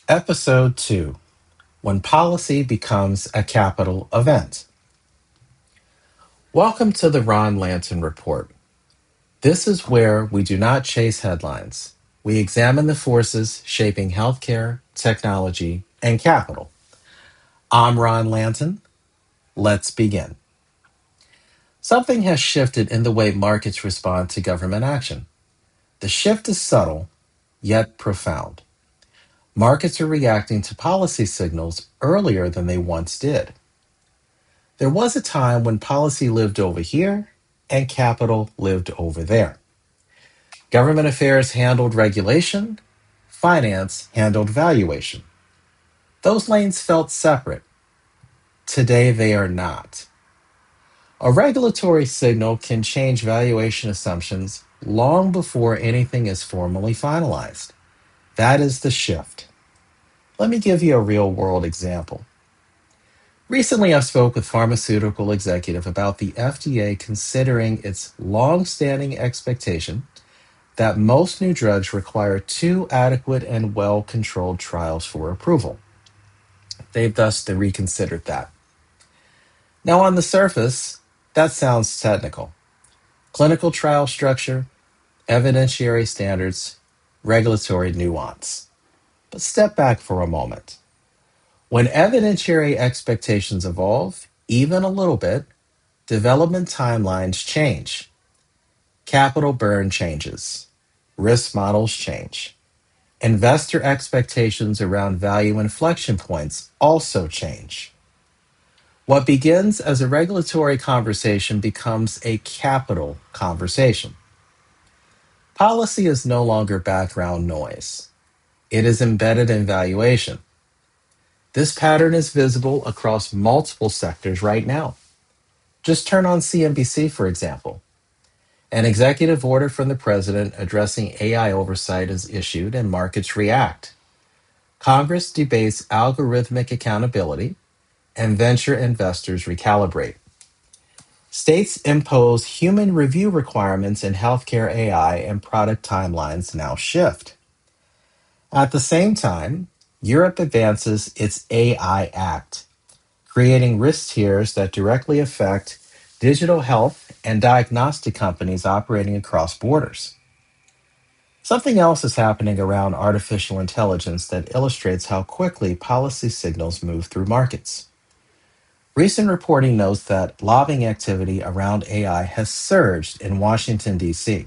Episode 2: When Policy Becomes a Capital Event. Welcome to the Ron Lanton Report. This is where we do not chase headlines. We examine the forces shaping healthcare, technology, and capital. I'm Ron Lanton. Let's begin. Something has shifted in the way markets respond to government action. The shift is subtle, yet profound. Markets are reacting to policy signals earlier than they once did. There was a time when policy lived over here and capital lived over there. Government affairs handled regulation, finance handled valuation. Those lanes felt separate. Today they are not. A regulatory signal can change valuation assumptions long before anything is formally finalized. That is the shift. Let me give you a real world example. Recently, I spoke with pharmaceutical executive about the FDA considering its long-standing expectation that most new drugs require two adequate and well-controlled trials for approval. They've thus reconsidered that. Now, on the surface, that sounds technical. Clinical trial structure, evidentiary standards, regulatory nuance. But step back for a moment. When evidentiary expectations evolve, even a little bit, development timelines change. Capital burn changes. Risk models change. Investor expectations around value inflection points also change. What begins as a regulatory conversation becomes a capital conversation. Policy is no longer background noise. It is embedded in valuation. This pattern is visible across multiple sectors right now. Just turn on CNBC, for example. An executive order from the president addressing AI oversight is issued and markets react. Congress debates algorithmic accountability and venture investors recalibrate. States impose human review requirements in healthcare AI and product timelines now shift. At the same time, Europe advances its AI Act, creating risk tiers that directly affect digital health and diagnostic companies operating across borders. Something else is happening around artificial intelligence that illustrates how quickly policy signals move through markets. Recent reporting notes that lobbying activity around AI has surged in Washington, D.C.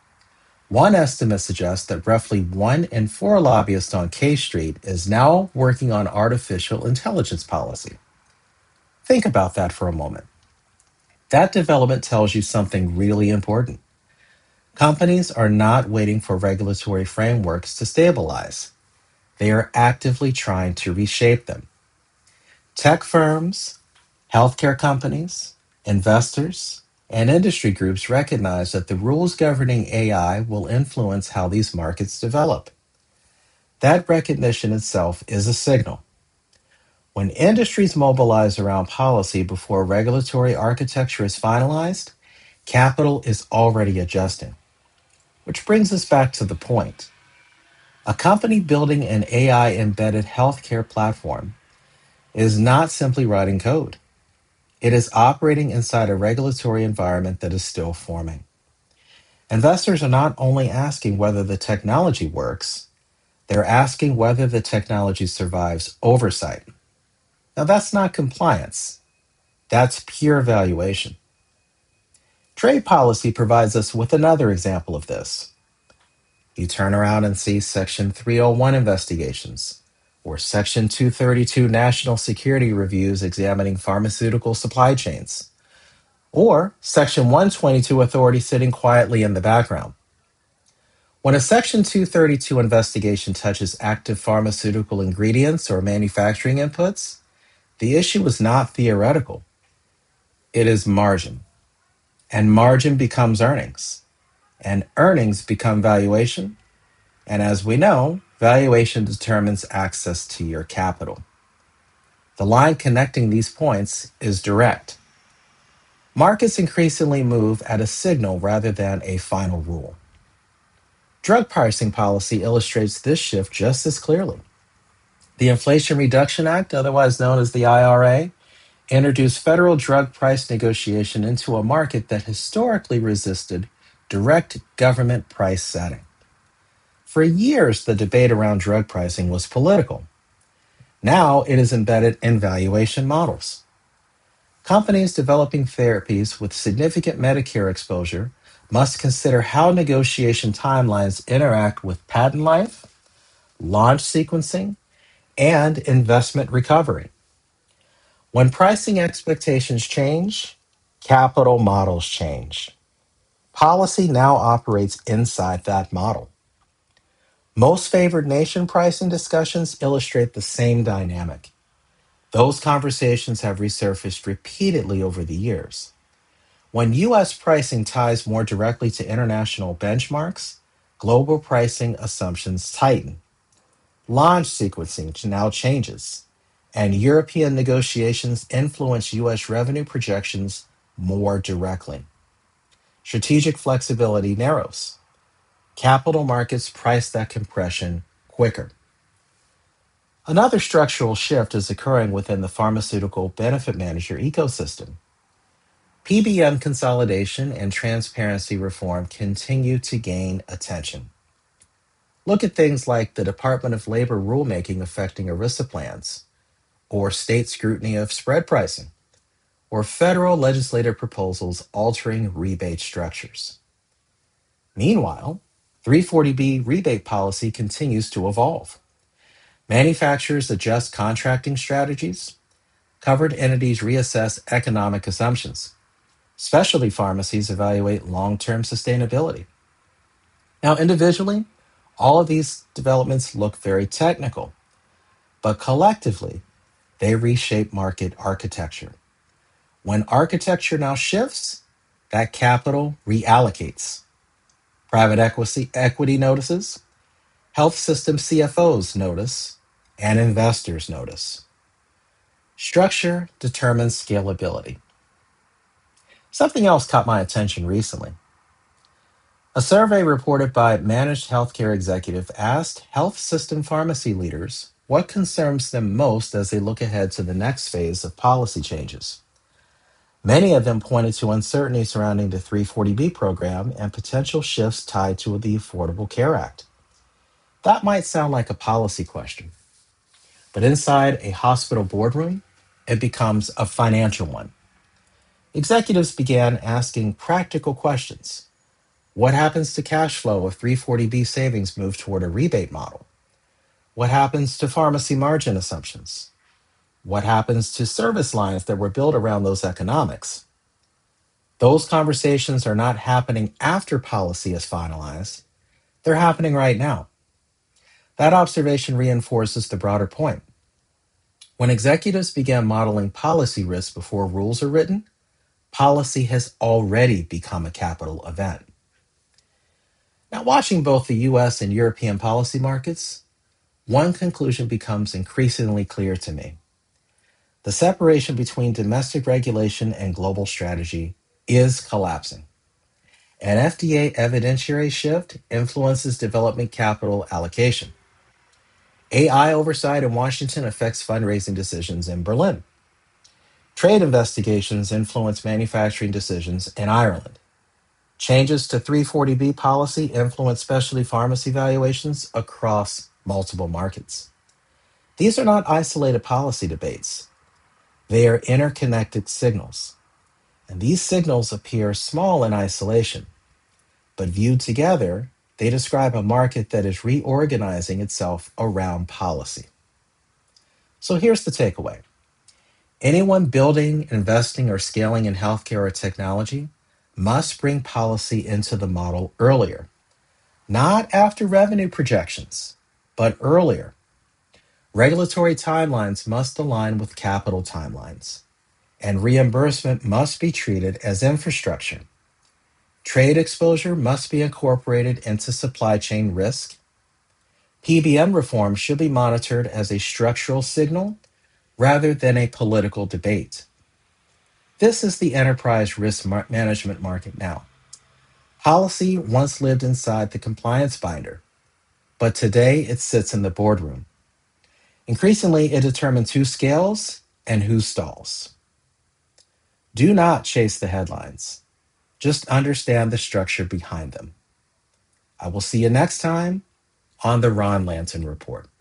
One estimate suggests that roughly 1 in 4 lobbyists on K Street is now working on artificial intelligence policy. Think about that for a moment. That development tells you something really important. Companies are not waiting for regulatory frameworks to stabilize. They are actively trying to reshape them. Tech firms, healthcare companies, investors, and industry groups recognize that the rules governing AI will influence how these markets develop. That recognition itself is a signal. When industries mobilize around policy before regulatory architecture is finalized, capital is already adjusting. Which brings us back to the point. A company building an AI embedded healthcare platform is not simply writing code. It is operating inside a regulatory environment that is still forming. Investors are not only asking whether the technology works, they're asking whether the technology survives oversight. Now, that's not compliance, that's pure valuation. Trade policy provides us with another example of this. You turn around and see Section 301 investigations or Section 232 national security reviews examining pharmaceutical supply chains, or Section 122 authority sitting quietly in the background. When a Section 232 investigation touches active pharmaceutical ingredients or manufacturing inputs, the issue is not theoretical. It is margin. And margin becomes earnings. And earnings become valuation. And as we know, valuation determines access to your capital. The line connecting these points is direct. Markets increasingly move at a signal rather than a final rule. Drug pricing policy illustrates this shift just as clearly. The Inflation Reduction Act, otherwise known as the IRA, introduced federal drug price negotiation into a market that historically resisted direct government price setting. For years, the debate around drug pricing was political. Now it is embedded in valuation models. Companies developing therapies with significant Medicare exposure must consider how negotiation timelines interact with patent life, launch sequencing, and investment recovery. When pricing expectations change, capital models change. Policy now operates inside that model. Most favored nation pricing discussions illustrate the same dynamic. Those conversations have resurfaced repeatedly over the years. When U.S. pricing ties more directly to international benchmarks, global pricing assumptions tighten. Launch sequencing now changes, and European negotiations influence U.S. revenue projections more directly. Strategic flexibility narrows. Capital markets price that compression quicker. Another structural shift is occurring within the pharmaceutical benefit manager ecosystem. PBM consolidation and transparency reform continue to gain attention. Look at things like the Department of Labor rulemaking affecting ERISA plans, or state scrutiny of spread pricing, or federal legislative proposals altering rebate structures. Meanwhile, 340B rebate policy continues to evolve. Manufacturers adjust contracting strategies, covered entities reassess economic assumptions, specialty pharmacies evaluate long term sustainability. Now, individually, all of these developments look very technical, but collectively, they reshape market architecture. When architecture now shifts, that capital reallocates. Private equity notices, health system CFOs notice, and investors notice. Structure determines scalability. Something else caught my attention recently. A survey reported by Managed Healthcare Executive asked health system pharmacy leaders what concerns them most as they look ahead to the next phase of policy changes. Many of them pointed to uncertainty surrounding the 340B program and potential shifts tied to the Affordable Care Act. That might sound like a policy question, but inside a hospital boardroom, it becomes a financial one. Executives began asking practical questions. What happens to cash flow if 340B savings move toward a rebate model? What happens to pharmacy margin assumptions? What happens to service lines that were built around those economics? Those conversations are not happening after policy is finalized. They're happening right now. That observation reinforces the broader point. When executives began modeling policy risks before rules are written, policy has already become a capital event. Now, watching both the US and European policy markets, one conclusion becomes increasingly clear to me. The separation between domestic regulation and global strategy is collapsing. An FDA evidentiary shift influences development capital allocation. AI oversight in Washington affects fundraising decisions in Berlin. Trade investigations influence manufacturing decisions in Ireland. Changes to 340B policy influence specialty pharmacy valuations across multiple markets. These are not isolated policy debates. They are interconnected signals. And these signals appear small in isolation, but viewed together, they describe a market that is reorganizing itself around policy. So here's the takeaway. Anyone building, investing, or scaling in healthcare or technology must bring policy into the model earlier, not after revenue projections, but earlier. Regulatory timelines must align with capital timelines, and reimbursement must be treated as infrastructure. Trade exposure must be incorporated into supply chain risk. PBM reform should be monitored as a structural signal rather than a political debate. This is the enterprise risk management market now. Policy once lived inside the compliance binder, but today it sits in the boardroom. Increasingly, it determines who scales and who stalls. Do not chase the headlines. Just understand the structure behind them. I will see you next time on the Ron Lanson Report.